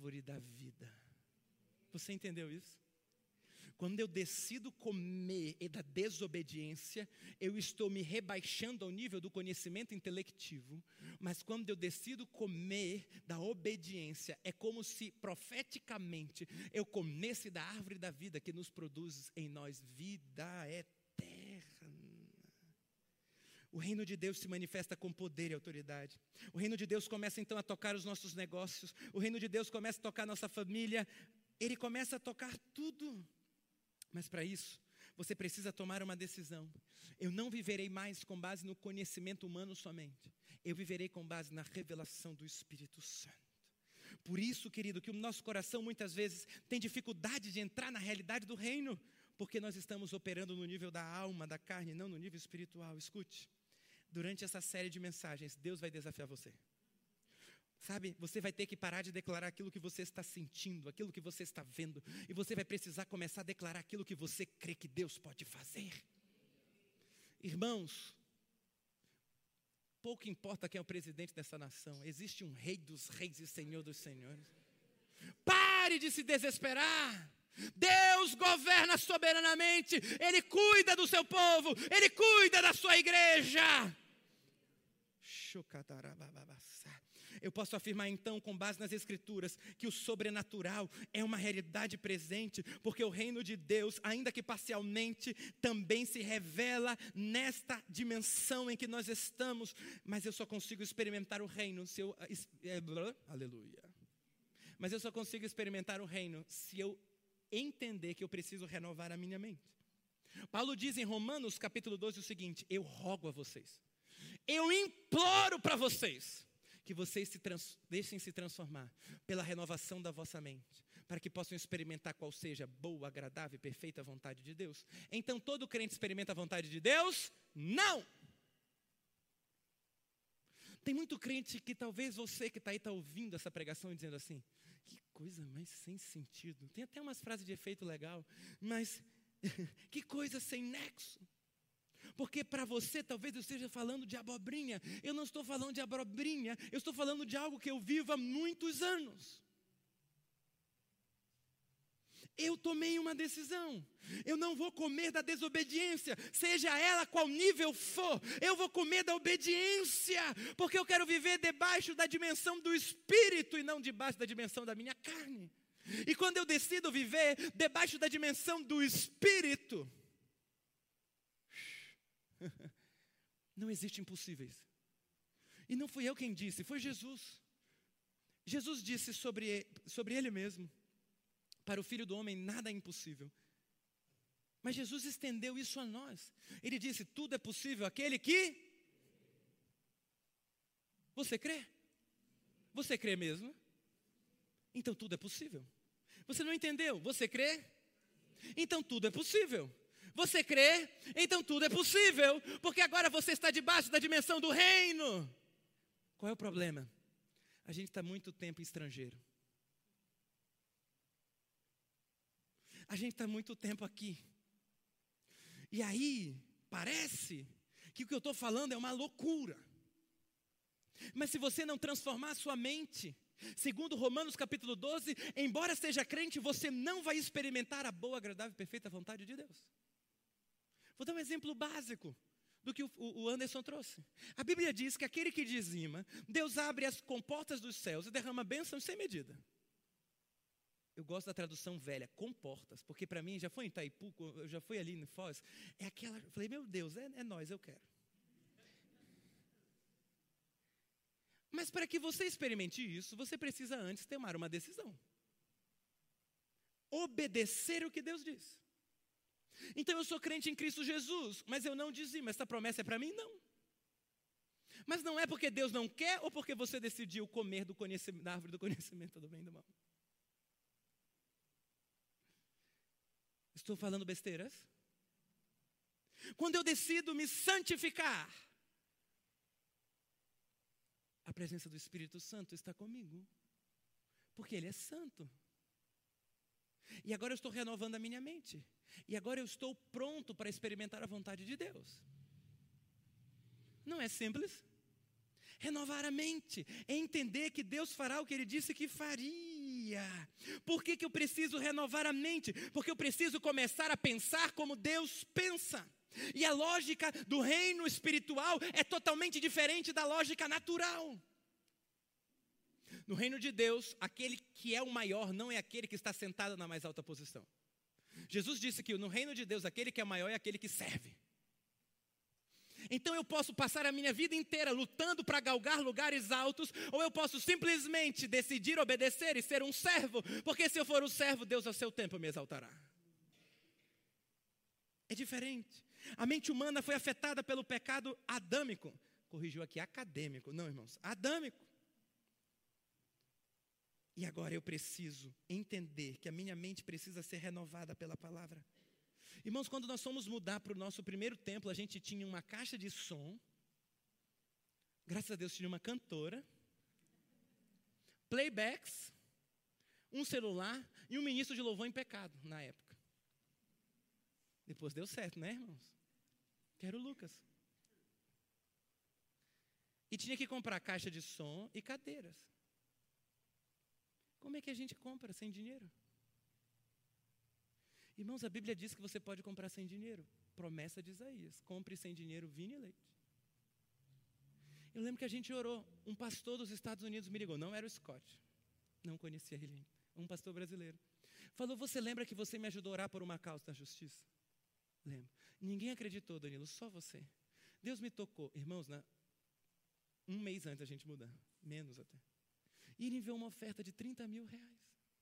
árvore da vida. Você entendeu isso? Quando eu decido comer da desobediência, eu estou me rebaixando ao nível do conhecimento intelectivo. Mas quando eu decido comer da obediência, é como se profeticamente eu comesse da árvore da vida que nos produz em nós vida eterna. O reino de Deus se manifesta com poder e autoridade. O reino de Deus começa então a tocar os nossos negócios. O reino de Deus começa a tocar a nossa família. Ele começa a tocar tudo. Mas para isso, você precisa tomar uma decisão. Eu não viverei mais com base no conhecimento humano somente. Eu viverei com base na revelação do Espírito Santo. Por isso, querido, que o nosso coração muitas vezes tem dificuldade de entrar na realidade do reino, porque nós estamos operando no nível da alma, da carne, não no nível espiritual. Escute, durante essa série de mensagens, Deus vai desafiar você. Sabe, você vai ter que parar de declarar aquilo que você está sentindo, aquilo que você está vendo, e você vai precisar começar a declarar aquilo que você crê que Deus pode fazer. Irmãos, pouco importa quem é o presidente dessa nação, existe um rei dos reis e senhor dos senhores. Pare de se desesperar. Deus governa soberanamente, Ele cuida do seu povo, Ele cuida da sua igreja. Eu posso afirmar então, com base nas Escrituras, que o sobrenatural é uma realidade presente, porque o reino de Deus, ainda que parcialmente, também se revela nesta dimensão em que nós estamos, mas eu só consigo experimentar o reino se eu... Aleluia. Mas eu só consigo experimentar o reino se eu entender que eu preciso renovar a minha mente. Paulo diz em Romanos capítulo 12 o seguinte: eu rogo a vocês, eu imploro para vocês, que vocês deixem se transformar pela renovação da vossa mente, para que possam experimentar qual seja a boa, agradável e perfeita vontade de Deus. Então todo crente experimenta a vontade de Deus? Não! Tem muito crente que talvez você que está aí está ouvindo essa pregação e dizendo assim: que coisa mais sem sentido. Tem até umas frases de efeito legal, mas que coisa sem nexo. Porque para você talvez eu esteja falando de abobrinha. Eu não estou falando de abobrinha, eu estou falando de algo que eu vivo há muitos anos. Eu tomei uma decisão. Eu não vou comer da desobediência, seja ela qual nível for. Eu vou comer da obediência, porque eu quero viver debaixo da dimensão do Espírito e não debaixo da dimensão da minha carne. E quando eu decido viver debaixo da dimensão do Espírito, não existe impossíveis. E não fui eu quem disse, foi Jesus. Jesus disse sobre Ele mesmo: para o Filho do Homem nada é impossível. Mas Jesus estendeu isso a nós. Ele disse: tudo é possível aquele que... Você crê? Você crê mesmo? Então tudo é possível. Você não entendeu? Você crê? Então tudo é possível. Você crê? Então tudo é possível, porque agora você está debaixo da dimensão do reino. Qual é o problema? A gente está muito tempo estrangeiro. A gente está muito tempo aqui. E aí, parece que o que eu estou falando é uma loucura. Mas se você não transformar a sua mente, segundo Romanos capítulo 12, embora seja crente, você não vai experimentar a boa, agradável e perfeita vontade de Deus. Vou dar um exemplo básico do que o Anderson trouxe. A Bíblia diz que aquele que dizima, Deus abre as comportas dos céus e derrama bênçãos sem medida. Eu gosto da tradução velha, comportas, porque para mim, já foi em Itaipu, eu já fui ali em Foz, é aquela, eu falei, meu Deus, é nós, eu quero. Mas para que você experimente isso, você precisa antes tomar uma decisão. Obedecer o que Deus diz. Então eu sou crente em Cristo Jesus, mas eu não dizimo, essa promessa é para mim? Não. Mas não é porque Deus não quer ou porque você decidiu comer da árvore do conhecimento do bem e do mal. Estou falando besteiras? Quando eu decido me santificar, a presença do Espírito Santo está comigo, porque Ele é santo. E agora eu estou renovando a minha mente. E agora eu estou pronto para experimentar a vontade de Deus. Não é simples? Renovar a mente é entender que Deus fará o que Ele disse que faria. Por que eu preciso renovar a mente? Porque eu preciso começar a pensar como Deus pensa. E a lógica do reino espiritual é totalmente diferente da lógica natural. No reino de Deus, aquele que é o maior não é aquele que está sentado na mais alta posição. Jesus disse que no reino de Deus, aquele que é maior é aquele que serve. Então eu posso passar a minha vida inteira lutando para galgar lugares altos, ou eu posso simplesmente decidir obedecer e ser um servo, porque se eu for um servo, Deus ao seu tempo me exaltará. É diferente. A mente humana foi afetada pelo pecado adâmico. Corrigiu aqui, acadêmico. Não, irmãos, adâmico. E agora eu preciso entender que a minha mente precisa ser renovada pela palavra. Irmãos, quando nós fomos mudar para o nosso primeiro templo, a gente tinha uma caixa de som. Graças a Deus tinha uma cantora, playbacks, um celular e um ministro de louvor em pecado na época. Depois deu certo, né, irmãos? Que era o Lucas. E tinha que comprar caixa de som e cadeiras. Como é que a gente compra sem dinheiro? Irmãos, a Bíblia diz que você pode comprar sem dinheiro. Promessa de Isaías. Compre sem dinheiro vinho e leite. Eu lembro que a gente orou. Um pastor dos Estados Unidos me ligou. Não era o Scott. Não conhecia ele ainda. Um pastor brasileiro. Falou, você lembra que você me ajudou a orar por uma causa da justiça? Lembro. Ninguém acreditou, Danilo, só você. Deus me tocou. Irmãos, um mês antes da gente mudar. Menos até. E ele enviou uma oferta de 30 mil reais.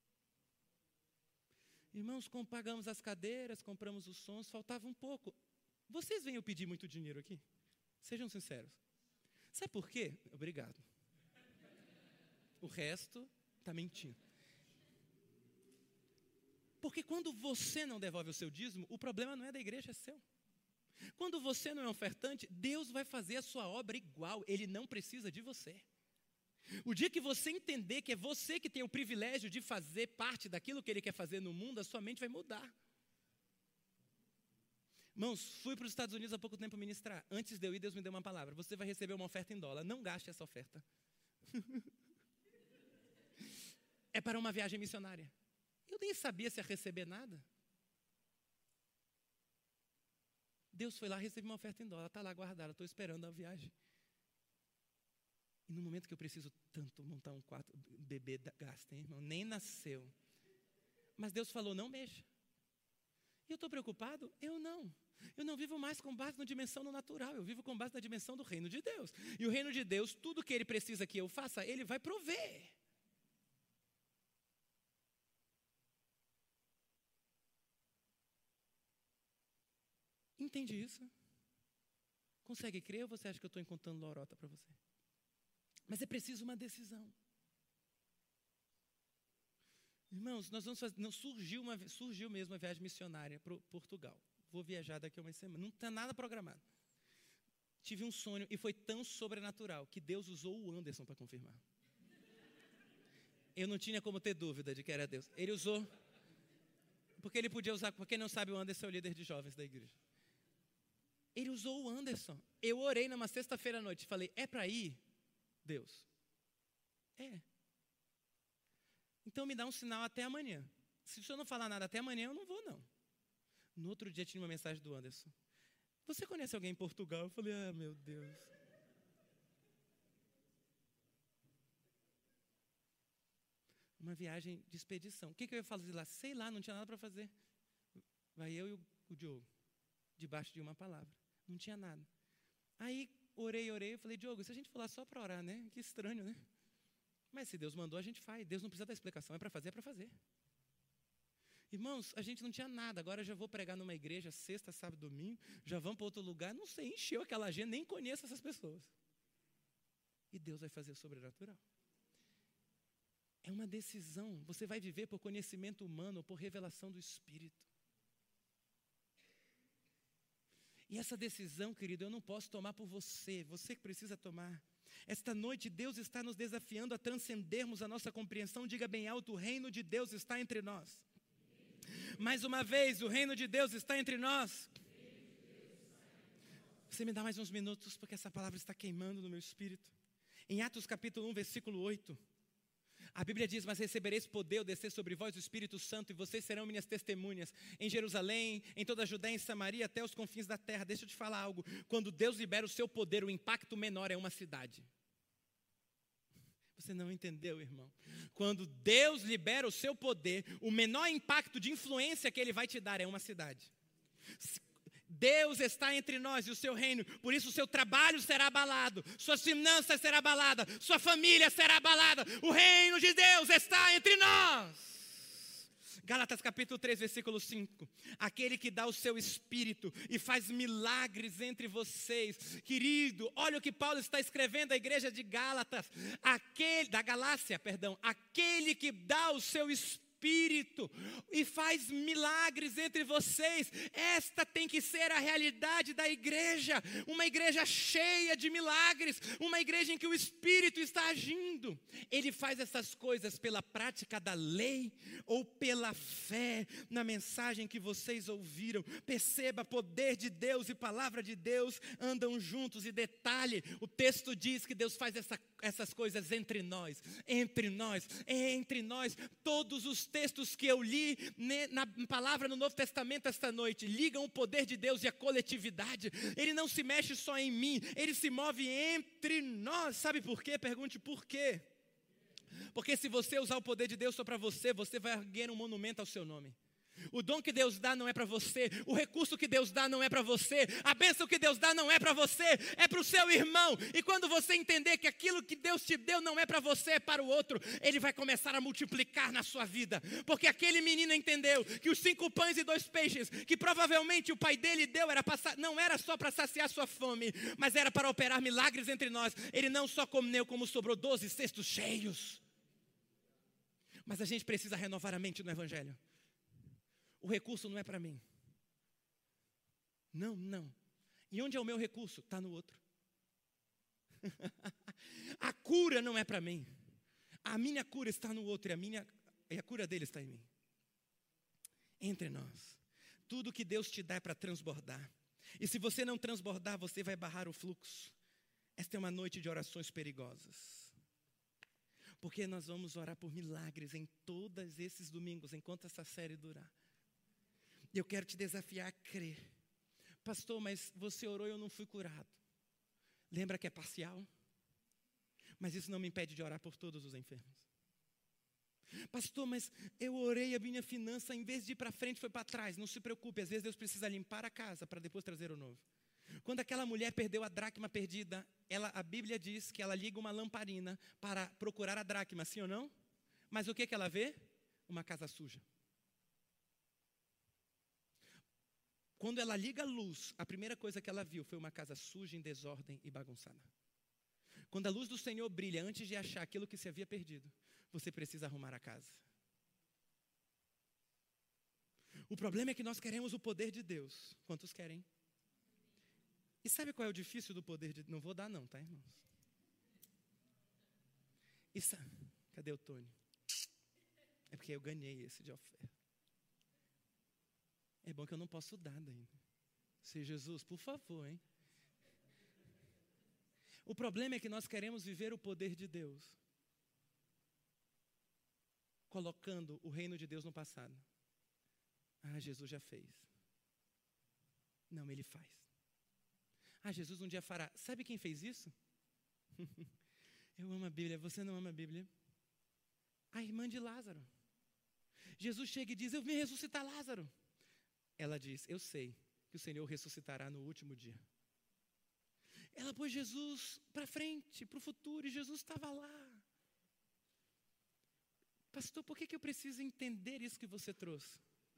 Irmãos, pagamos as cadeiras, compramos os sons, faltava um pouco. Vocês vêm eu pedir muito dinheiro aqui? Sejam sinceros. Sabe por quê? Obrigado. O resto está mentindo. Porque quando você não devolve o seu dízimo, o problema não é da igreja, é seu. Quando você não é ofertante, Deus vai fazer a sua obra igual. Ele não precisa de você. O dia que você entender que é você que tem o privilégio de fazer parte daquilo que Ele quer fazer no mundo, a sua mente vai mudar. Irmãos, fui para os Estados Unidos há pouco tempo ministrar. Antes de eu ir, Deus me deu uma palavra. Você vai receber uma oferta em dólar. Não gaste essa oferta. É para uma viagem missionária. Eu nem sabia se ia receber nada. Deus foi lá, recebeu uma oferta em dólar. Está lá guardada, estou esperando a viagem. E no momento que eu preciso tanto montar um quarto, o bebê gasta, hein, irmão? Nem nasceu. Mas Deus falou, não mexa. E eu estou preocupado? Eu não vivo mais com base na dimensão do natural. Eu vivo com base na dimensão do reino de Deus. E o reino de Deus, tudo que Ele precisa que eu faça, Ele vai prover. Entende isso? Consegue crer ou você acha que eu estou contando lorota para você? Mas é preciso uma decisão. Irmãos, nós vamos fazer, surgiu mesmo uma viagem missionária para Portugal. Vou viajar daqui a uma semana. Não está nada programado. Tive um sonho e foi tão sobrenatural que Deus usou o Anderson para confirmar. Eu não tinha como ter dúvida de que era Deus. Ele usou, porque ele podia usar, para quem não sabe, o Anderson é o líder de jovens da igreja. Ele usou o Anderson. Eu orei numa sexta-feira à noite e falei, é para ir? Deus. É. Então me dá um sinal até amanhã. Se o senhor não falar nada até amanhã, eu não vou não. No outro dia tinha uma mensagem do Anderson. Você conhece alguém em Portugal? Eu falei, meu Deus. Uma viagem de expedição. O que eu ia fazer lá? Sei lá, não tinha nada para fazer. Vai eu e o Diogo, debaixo de uma palavra. Não tinha nada. Aí orei, eu falei, Diogo, se a gente for lá só para orar, né? Que estranho, né? Mas se Deus mandou, a gente faz. Deus não precisa da explicação, é para fazer, é para fazer. Irmãos, a gente não tinha nada. Agora eu já vou pregar numa igreja sexta, sábado, domingo. Já vamos para outro lugar. Não sei, encheu aquela agenda, nem conheço essas pessoas. E Deus vai fazer o sobrenatural. É uma decisão. Você vai viver por conhecimento humano ou por revelação do Espírito. E essa decisão, querido, eu não posso tomar por você. Você que precisa tomar. Esta noite, Deus está nos desafiando a transcendermos a nossa compreensão. Diga bem alto, o reino de Deus está entre nós. Mais uma vez, o reino de Deus está entre nós. Você me dá mais uns minutos, porque essa palavra está queimando no meu espírito. Em Atos capítulo 1, versículo 8, a Bíblia diz: mas recebereis poder ao descer sobre vós o Espírito Santo, e vocês serão minhas testemunhas em Jerusalém, em toda a Judéia, em Samaria, até os confins da terra. Deixa eu te falar algo: quando Deus libera o seu poder, o impacto menor é uma cidade. Você não entendeu, irmão? Quando Deus libera o seu poder, o menor impacto de influência que Ele vai te dar é uma cidade. Deus está entre nós e o seu reino, por isso o seu trabalho será abalado, suas finanças serão abaladas, sua família será abalada, o reino de Deus está entre nós. Gálatas capítulo 3, versículo 5, aquele que dá o seu Espírito e faz milagres entre vocês. Querido, olha o que Paulo está escrevendo à igreja de Gálatas, da Galácia, aquele que dá o seu Espírito e faz milagres entre vocês. Esta tem que ser a realidade da igreja, uma igreja cheia de milagres, uma igreja em que o Espírito está agindo. Ele faz essas coisas pela prática da lei ou pela fé na mensagem que vocês ouviram. Perceba, poder de Deus e palavra de Deus andam juntos. E detalhe, o texto diz que Deus faz essas coisas entre nós. Todos os textos que eu li na palavra no Novo Testamento esta noite ligam o poder de Deus e a coletividade. Ele não se mexe só em mim, ele se move entre nós. Sabe por quê? Pergunte por quê. Porque se você usar o poder de Deus só para você, você vai erguer um monumento ao seu nome. O dom que Deus dá não é para você, o recurso que Deus dá não é para você, a bênção que Deus dá não é para você, é para o seu irmão. E quando você entender que aquilo que Deus te deu não é para você, é para o outro, Ele vai começar a multiplicar na sua vida. Porque aquele menino entendeu que os 5 pães e 2 peixes, que provavelmente o pai dele deu, não era só para saciar sua fome, mas era para operar milagres entre nós. Ele não só comeu, como sobrou 12 cestos cheios. Mas a gente precisa renovar a mente no Evangelho. O recurso não é para mim. Não. E onde é o meu recurso? Está no outro. A cura não é para mim. A minha cura está no outro e a cura dele está em mim. Entre nós. Tudo que Deus te dá é para transbordar. E se você não transbordar, você vai barrar o fluxo. Esta é uma noite de orações perigosas. Porque nós vamos orar por milagres em todos esses domingos, enquanto essa série durar. E eu quero te desafiar a crer. Pastor, mas você orou e eu não fui curado. Lembra que é parcial? Mas isso não me impede de orar por todos os enfermos. Pastor, mas eu orei, a minha finança, em vez de ir para frente, foi para trás. Não se preocupe, às vezes Deus precisa limpar a casa para depois trazer o novo. Quando aquela mulher perdeu a dracma perdida, a Bíblia diz que ela liga uma lamparina para procurar a dracma, sim ou não? Mas o que ela vê? Uma casa suja. Quando ela liga a luz, a primeira coisa que ela viu foi uma casa suja, em desordem e bagunçada. Quando a luz do Senhor brilha, antes de achar aquilo que se havia perdido, você precisa arrumar a casa. O problema é que nós queremos o poder de Deus. Quantos querem? E sabe qual é o difícil do poder de Deus? Não vou dar não, tá, irmãos? Cadê o Tony? É porque eu ganhei esse de oferta. É bom que eu não posso dar ainda. Se Jesus, por favor, hein? O problema é que nós queremos viver o poder de Deus, colocando o reino de Deus no passado. Jesus já fez. Não, Ele faz. Jesus um dia fará. Sabe quem fez isso? Eu amo a Bíblia. Você não ama a Bíblia? A irmã de Lázaro. Jesus chega e diz: eu vim ressuscitar Lázaro. Ela diz: eu sei que o Senhor ressuscitará no último dia. Ela pôs Jesus para frente, para o futuro, e Jesus estava lá. Pastor, por que eu preciso entender isso que você trouxe?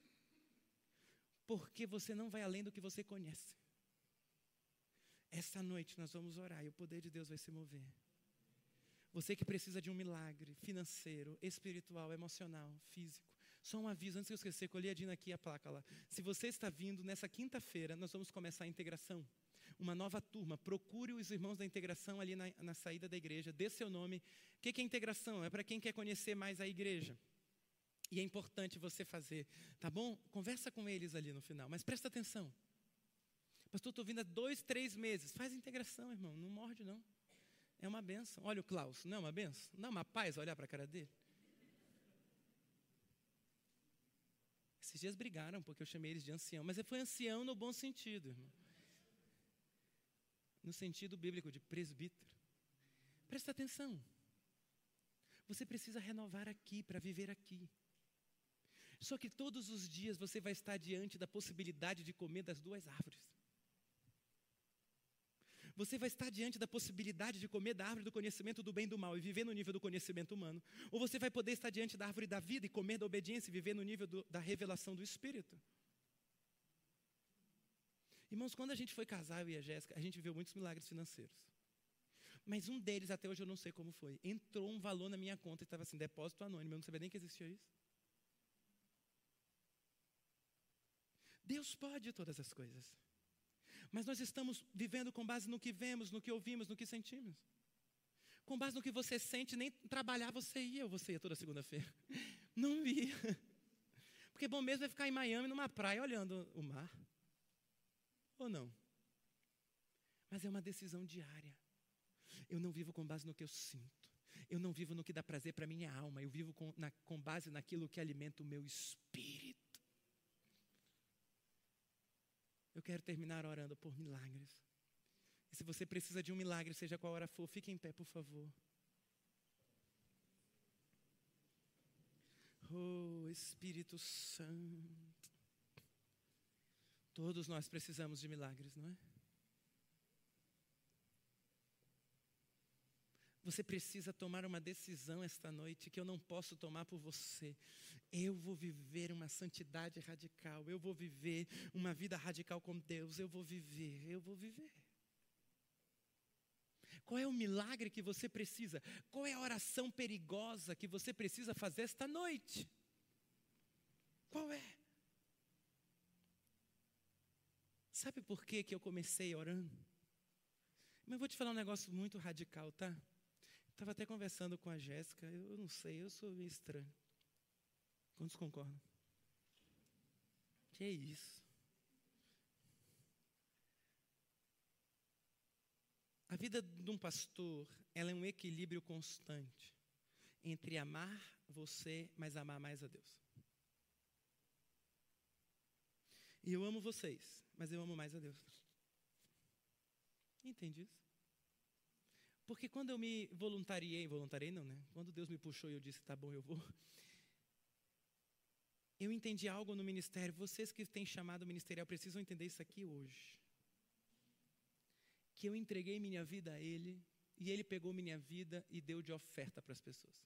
Porque você não vai além do que você conhece. Essa noite nós vamos orar e o poder de Deus vai se mover. Você que precisa de um milagre financeiro, espiritual, emocional, físico. Só um aviso, antes de eu esquecer, colhi a Dina aqui a placa lá. Se você está vindo, nessa quinta-feira, nós vamos começar a integração. Uma nova turma. Procure os irmãos da integração ali na saída da igreja. Dê seu nome. O que é integração? É para quem quer conhecer mais a igreja. E é importante você fazer, tá bom? Conversa com eles ali no final. Mas presta atenção. Pastor, estou vindo há 2, 3 meses. Faz integração, irmão. Não morde, não. É uma bênção. Olha o Klaus, não é uma bênção? Não é uma paz olhar para a cara dele? Esses dias brigaram porque eu chamei eles de ancião, mas foi ancião no bom sentido, irmão. No sentido bíblico de presbítero. Presta atenção. Você precisa renovar aqui para viver aqui. Só que todos os dias você vai estar diante da possibilidade de comer das duas árvores. Você vai estar diante da possibilidade de comer da árvore do conhecimento do bem e do mal e viver no nível do conhecimento humano. Ou você vai poder estar diante da árvore da vida e comer da obediência e viver no nível da revelação do Espírito. Irmãos, quando a gente foi casar, eu e a Jéssica, a gente viveu muitos milagres financeiros. Mas um deles, até hoje eu não sei como foi, entrou um valor na minha conta e estava assim, depósito anônimo, eu não sabia nem que existia isso. Deus pode todas as coisas. Mas nós estamos vivendo com base no que vemos, no que ouvimos, no que sentimos. Com base no que você sente, nem trabalhar você ia toda segunda-feira. Não ia. Porque bom mesmo é ficar em Miami, numa praia, olhando o mar. Ou não? Mas é uma decisão diária. Eu não vivo com base no que eu sinto. Eu não vivo no que dá prazer para a minha alma. Eu vivo com base naquilo que alimenta o meu espírito. Eu quero terminar orando por milagres. E se você precisa de um milagre, seja qual hora for, fique em pé, por favor. Oh, Espírito Santo. Todos nós precisamos de milagres, não é? Você precisa tomar uma decisão esta noite que eu não posso tomar por você. Eu vou viver uma santidade radical. Eu vou viver uma vida radical com Deus. Eu vou viver. Qual é o milagre que você precisa? Qual é a oração perigosa que você precisa fazer esta noite? Qual é? Sabe por que eu comecei orando? Mas eu vou te falar um negócio muito radical, tá? Estava até conversando com a Jéssica, eu não sei, eu sou meio estranho. Quantos concordam? Que é isso? A vida de um pastor, ela é um equilíbrio constante entre amar você, mas amar mais a Deus. E eu amo vocês, mas eu amo mais a Deus. Entende isso? Porque quando eu me voluntariei não, né? Quando Deus me puxou e eu disse, tá bom, eu vou. Eu entendi algo no ministério. Vocês que têm chamado ministerial precisam entender isso aqui hoje. Que eu entreguei minha vida a Ele, e Ele pegou minha vida e deu de oferta para as pessoas.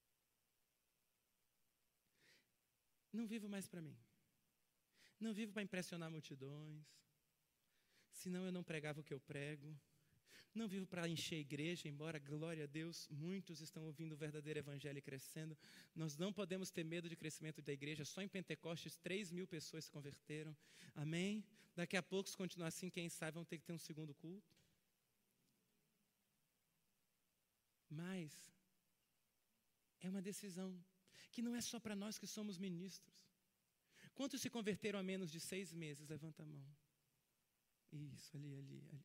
Não vivo mais para mim. Não vivo para impressionar multidões. Senão eu não pregava o que eu prego. Não vivo para encher a igreja, embora, glória a Deus, muitos estão ouvindo o verdadeiro evangelho e crescendo. Nós não podemos ter medo de crescimento da igreja. Só em Pentecostes 3.000 pessoas se converteram. Amém? Daqui a pouco, se continuar assim, quem sabe vão ter que ter um segundo culto. Mas é uma decisão que não é só para nós que somos ministros. Quantos se converteram há menos de 6 meses? Levanta a mão. Isso, ali.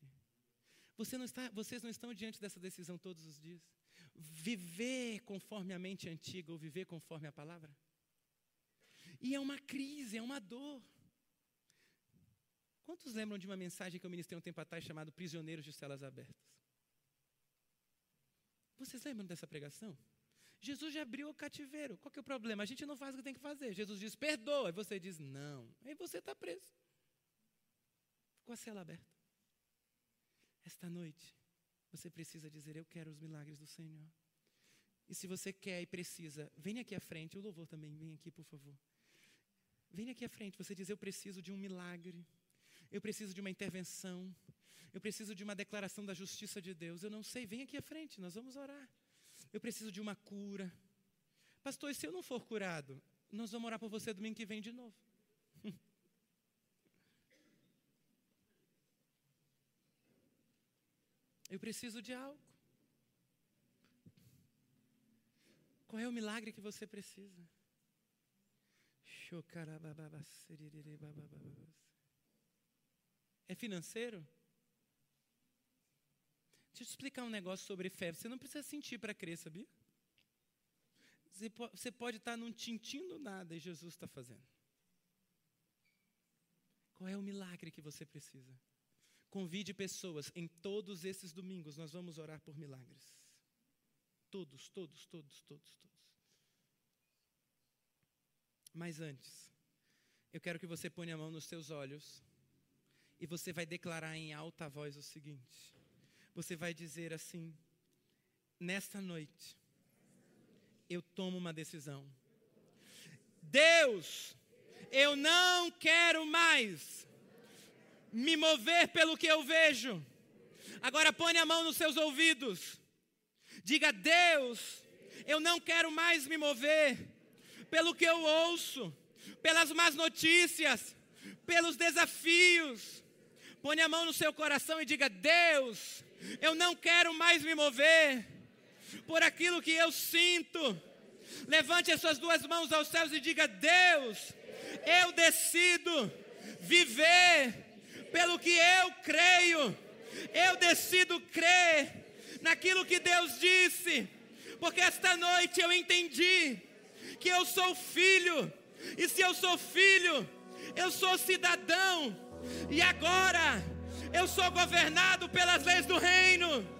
Vocês não estão diante dessa decisão todos os dias? Viver conforme a mente antiga ou viver conforme a palavra? E é uma crise, é uma dor. Quantos lembram de uma mensagem que eu ministrei um tempo atrás chamada Prisioneiros de Celas Abertas? Vocês lembram dessa pregação? Jesus já abriu o cativeiro. Qual que é o problema? A gente não faz o que tem que fazer. Jesus diz, perdoa. E você diz, não. Aí você está preso. Com a cela aberta. Esta noite, você precisa dizer, eu quero os milagres do Senhor. E se você quer e precisa, venha aqui à frente. O louvor também, vem aqui, por favor. Venha aqui à frente. Você diz, eu preciso de um milagre. Eu preciso de uma intervenção. Eu preciso de uma declaração da justiça de Deus. Eu não sei, vem aqui à frente, nós vamos orar. Eu preciso de uma cura. Pastor, e se eu não for curado? Nós vamos orar por você domingo que vem de novo. Eu preciso de algo. Qual é o milagre que você precisa? É financeiro? Deixa eu te explicar um negócio sobre fé. Você não precisa sentir para crer, sabia? Você pode estar num tintim do nada e Jesus está fazendo. Qual é o milagre que você precisa? Convide pessoas. Em todos esses domingos nós vamos orar por milagres. Todos. Mas antes, eu quero que você ponha a mão nos seus olhos e você vai declarar em alta voz o seguinte. Você vai dizer assim: nesta noite, eu tomo uma decisão. Deus, eu não quero mais me mover pelo que eu vejo. Agora põe a mão nos seus ouvidos. Diga: Deus, eu não quero mais me mover pelo que eu ouço, pelas más notícias, pelos desafios. Põe a mão no seu coração e diga: Deus, eu não quero mais me mover por aquilo que eu sinto. Levante as suas duas mãos aos céus e diga: Deus, eu decido viver pelo que eu creio. Eu decido crer naquilo que Deus disse, porque esta noite eu entendi que eu sou filho, e se eu sou filho, eu sou cidadão, e agora eu sou governado pelas leis do reino.